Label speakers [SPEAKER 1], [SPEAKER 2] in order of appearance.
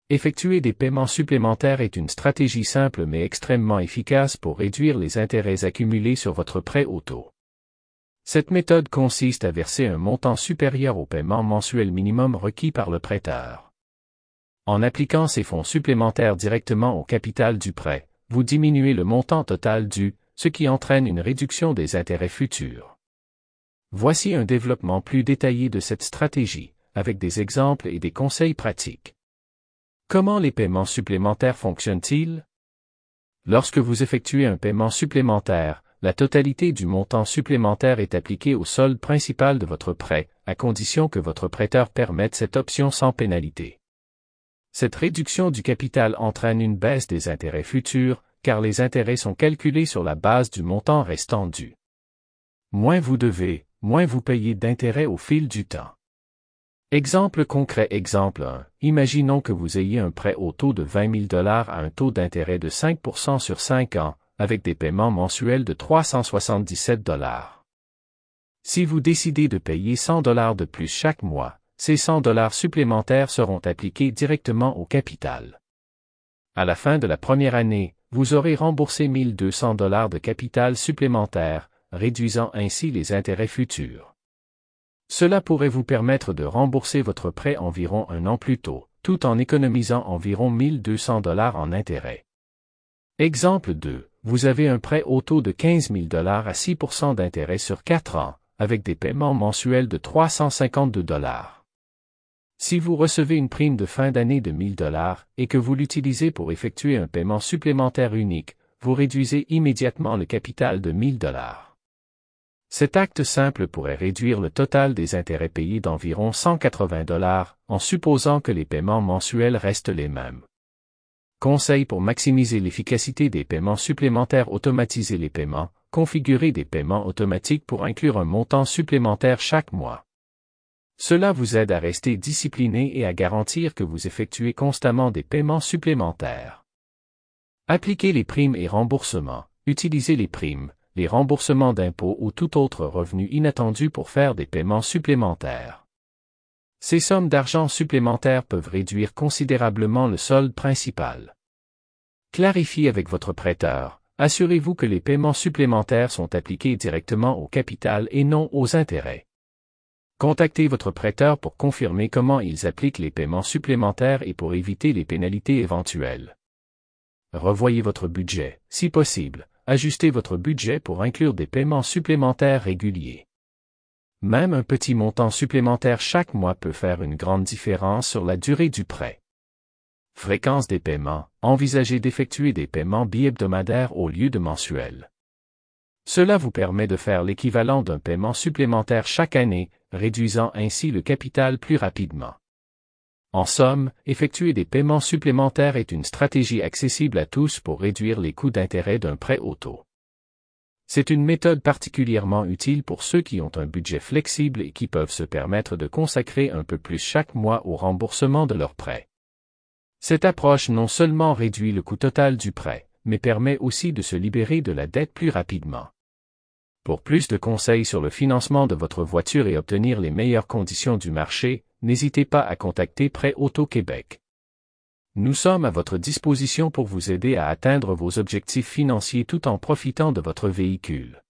[SPEAKER 1] Effectuer des paiements supplémentaires est une stratégie simple mais extrêmement efficace pour réduire les intérêts accumulés sur votre prêt auto. Cette méthode consiste à verser un montant supérieur au paiement mensuel minimum requis par le prêteur. En appliquant ces fonds supplémentaires directement au capital du prêt, vous diminuez le montant total dû, ce qui entraîne une réduction des intérêts futurs. Voici un développement plus détaillé de cette stratégie, avec des exemples et des conseils pratiques. Comment les paiements supplémentaires fonctionnent-ils? Lorsque vous effectuez un paiement supplémentaire, la totalité du montant supplémentaire est appliquée au solde principal de votre prêt, à condition que votre prêteur permette cette option sans pénalité. Cette réduction du capital entraîne une baisse des intérêts futurs, car les intérêts sont calculés sur la base du montant restant dû. Moins vous devez, moins vous payez d'intérêts au fil du temps. Exemple concret. Exemple 1. Imaginons que vous ayez un prêt au taux de 20 000 $ à un taux d'intérêt de 5% sur 5 ans, avec des paiements mensuels de 377 $. Si vous décidez de payer 100 $ de plus chaque mois, ces 100 $ supplémentaires seront appliqués directement au capital. À la fin de la première année, vous aurez remboursé 1 200 $ de capital supplémentaire, réduisant ainsi les intérêts futurs. Cela pourrait vous permettre de rembourser votre prêt environ un an plus tôt, tout en économisant environ 1 200 $ en intérêts. Exemple 2. Vous avez un prêt au taux de 15 000 $ à 6% d'intérêt sur 4 ans, avec des paiements mensuels de 352 $. Si vous recevez une prime de fin d'année de 1 000 $ et que vous l'utilisez pour effectuer un paiement supplémentaire unique, vous réduisez immédiatement le capital de 1 000 $. Cet acte simple pourrait réduire le total des intérêts payés d'environ 180 $, en supposant que les paiements mensuels restent les mêmes. Conseil pour maximiser l'efficacité des paiements supplémentaires: automatiser les paiements, configurer des paiements automatiques pour inclure un montant supplémentaire chaque mois. Cela vous aide à rester discipliné et à garantir que vous effectuez constamment des paiements supplémentaires. Appliquez les primes et remboursements. Utilisez les primes, les remboursements d'impôts ou tout autre revenu inattendu pour faire des paiements supplémentaires. Ces sommes d'argent supplémentaires peuvent réduire considérablement le solde principal. Clarifiez avec votre prêteur. Assurez-vous que les paiements supplémentaires sont appliqués directement au capital et non aux intérêts. Contactez votre prêteur pour confirmer comment ils appliquent les paiements supplémentaires et pour éviter les pénalités éventuelles. Revoyez votre budget, si possible. Ajustez votre budget pour inclure des paiements supplémentaires réguliers. Même un petit montant supplémentaire chaque mois peut faire une grande différence sur la durée du prêt. Fréquence des paiements. Envisagez d'effectuer des paiements bi-hebdomadaires au lieu de mensuels. Cela vous permet de faire l'équivalent d'un paiement supplémentaire chaque année, réduisant ainsi le capital plus rapidement. En somme, effectuer des paiements supplémentaires est une stratégie accessible à tous pour réduire les coûts d'intérêt d'un prêt auto. C'est une méthode particulièrement utile pour ceux qui ont un budget flexible et qui peuvent se permettre de consacrer un peu plus chaque mois au remboursement de leur prêt. Cette approche non seulement réduit le coût total du prêt, mais permet aussi de se libérer de la dette plus rapidement. Pour plus de conseils sur le financement de votre voiture et obtenir les meilleures conditions du marché, n'hésitez pas à contacter Prêt Auto Québec. Nous sommes à votre disposition pour vous aider à atteindre vos objectifs financiers tout en profitant de votre véhicule.